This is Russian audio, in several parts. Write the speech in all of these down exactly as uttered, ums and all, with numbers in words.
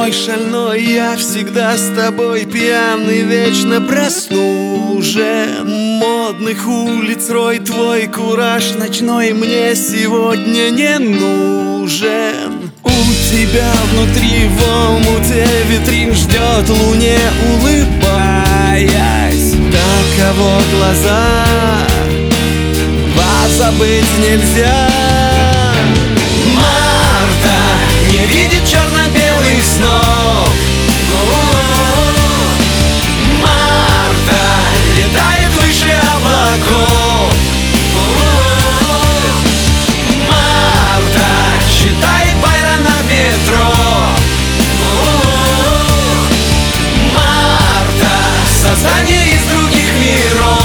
мой шальной, я всегда с тобой пьяный, вечно прослужен. Модных улиц рой, твой кураж ночной мне сегодня не нужен. У тебя внутри в омуте витрин ждет луне, улыбаясь. Таково глаза, позабыть нельзя. Марта не видит черно-белых снов. Марта летает выше облаков. Марта считает байра на метро. Марта создание из других миров.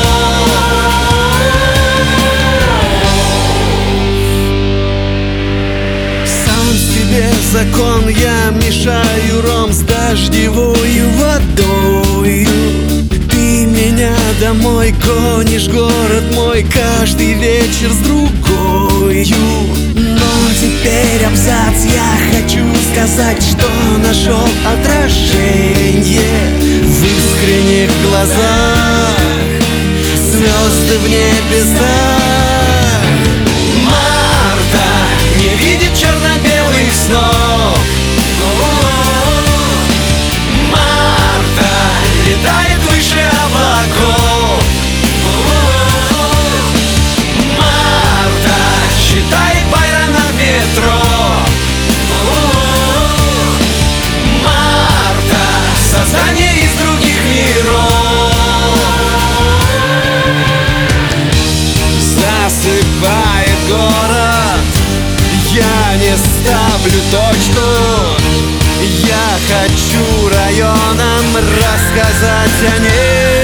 Закон, я мешаю ром с дождевою водою. Ты меня домой гонишь, город мой, каждый вечер с другою. Но теперь абзац, я хочу сказать, что нашел отражение в искренних глазах, звезды в небесах. Марта не видит черно-белых снов. Марта летает выше облаков. Марта считает байра на метро. Марта создание из других миров. Засыпает город, я не ставлю точку. Я хочу районам рассказать о ней.